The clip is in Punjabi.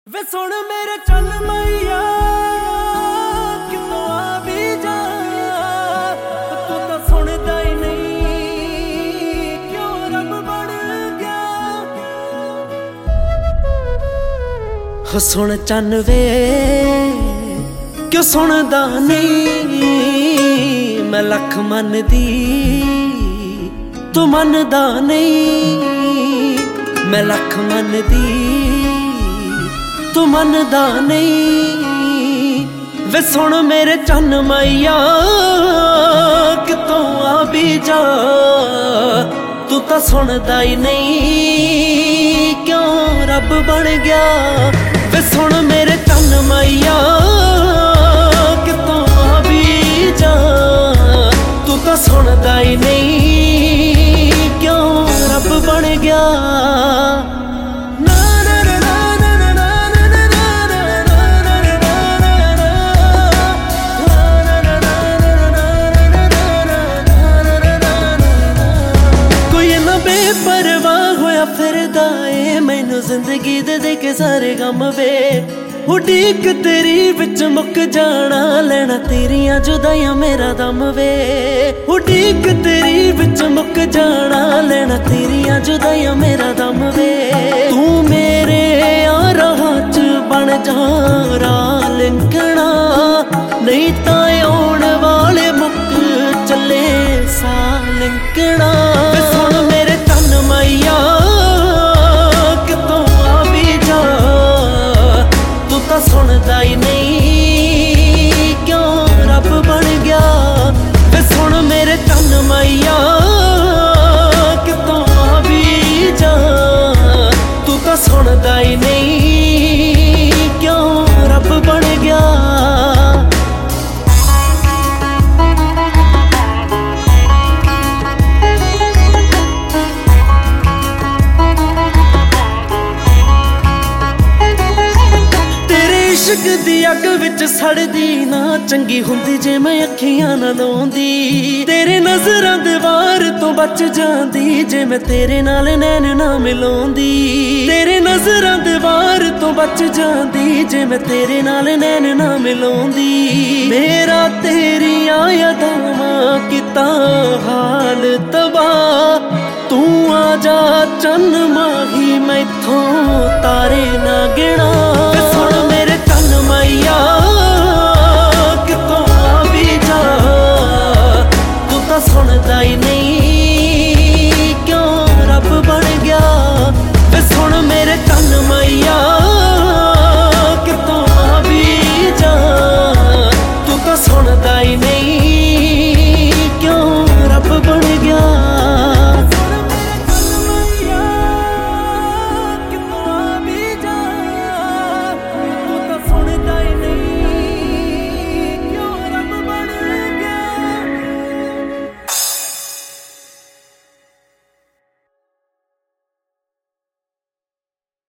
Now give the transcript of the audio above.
ਵੇ ਸੁਣ ਮੇਰੇ ਚੰਨ ਮਈਆ ਕਿਤੋਂ ਆ ਵੀ ਜਾ, ਤੂੰ ਤਾਂ ਸੁਣਦਾ ਹੀ ਨਹੀਂ, ਕਿਉਂ ਰੱਬ ਬਣ ਗਿਆ। ਹੋ ਸੁਣ ਚੰਨ ਵੇ ਕਿਉਂ ਸੁਣਦਾ ਨਹੀਂ, ਮੈਂ ਲੱਖ ਮੰਨਦੀ ਤੂੰ ਮੰਨਦਾ ਨਹੀਂ, ਮੈਂ ਲੱਖ ਮੰਨਦੀ ਤੂੰ ਮੰਨਦਾ ਨਹੀਂ। ਵੇ ਸੁਣ ਮੇਰੇ ਚੰਨ ਮਾਈਆ ਕਿਤੋਂ ਆ ਵੀ ਜਾ, ਤੂੰ ਤਾਂ ਸੁਣਦਾ ਹੀ ਨਹੀਂ, ਕਿਉਂ ਰੱਬ ਬਣ ਗਿਆ। ਵੇ ਸੁਣ ਮੇਰੇ ਚੰਨ ਮਾਈਆ ਕਿਤੋਂ ਆ ਵੀ ਜਾ, ਤੂੰ ਤਾਂ ਸੁਣਦਾ ਹੀ ਨਹੀਂ, ਕਿਉਂ ਰੱਬ ਬਣ ਗਿਆ। ਬੇਪਰਵਾਹ ਹੋਇਆ ਫਿਰਦਾ ਏ ਮੈਨੂੰ ਜ਼ਿੰਦਗੀ ਦੇ ਕੇ ਸਾਰੇ ਗਮ ਵੇ, ਉਡੀਕ ਤੇਰੀ ਵਿੱਚ ਮੁੱਕ ਜਾਣਾ, ਲੈਣਾ ਤੇਰੀਆਂ ਜੁਦਾਈਆਂ ਮੇਰਾ ਦਮ ਵੇ, ਉਡੀਕ ਤੇਰੀ ਵਿੱਚ ਮੁੱਕ ਜਾਣਾ, ਲੈਣਾ ਤੇਰੀਆਂ ਜੁਦਾਈਆਂ ਮੇਰਾ ਦਮ ਵੇ। ਤੂੰ ਮੇਰੇ ਆ ਰਾਹ ਚ ਬਣ ਜਾ ਰਾਹ ਲਿੰਕਣਾ, ਨਹੀਂ ਤਾਂ ਆਉਣ ਵਾਲੇ ਮੁੱਕ ਚੱਲੇ ਸਾਹ ਲਿੰਕਣਾ। ਮਾਈਆ ਕਿਤੋਂ ਆ ਵੀ ਜਾ, ਤੂੰ ਤਾਂ ਸੁਣਦਾ ਹੀ ਨਹੀਂ, ਕਿਉਂ ਰੱਬ ਬਣ ਗਿਆ। ਵੇ ਸੁਣ ਮੇਰੇ ਚੰਨ ਮਾਈਆ ਕਿਤੋਂ ਆ ਵੀ ਜਾ, ਤੂੰ ਤਾਂ ਸੁਣਦਾ ਹੀ ਨਹੀਂ, ਕਿਉਂ ਰੱਬ ਬਣ ਗਿਆ। ਇਸ਼ਕ ਦੀ ਅੱਗ ਵਿੱਚ ਸੜਦੀ ਨਾ ਚੰਗੀ ਹੁੰਦੀ ਜੇ ਮੈਂ ਅੱਖੀਆਂ ਨਾ ਲਾਉਂਦੀ, ਤੇਰੇ ਨਜ਼ਰਾਂ ਦੇ ਵਾਰ ਤੋਂ ਬਚ ਜਾਂਦੀ ਜੇ ਮੈਂ ਤੇਰੇ ਨਾਲ ਨੈਣ ਨਾ ਮਿਲਾਉਂਦੀ, ਤੇਰੇ ਨਜ਼ਰਾਂ ਦੇ ਵਾਰ ਤੋਂ ਬਚ ਜਾਂਦੀ ਜੇ ਮੈਂ ਤੇਰੇ ਨਾਲ ਨੈਣ ਨਾ ਮਿਲਾਉਂਦੀ। ਮੇਰਾ ਤੇਰੀਆਂ ਯਾਦਾਂ ਕੀਤਾ ਹਾਲ ਤਬਾਹ, ਤੂੰ ਆ ਜਾ ਚੰਨ ਮਾਹੀ ਮੈਥੋਂ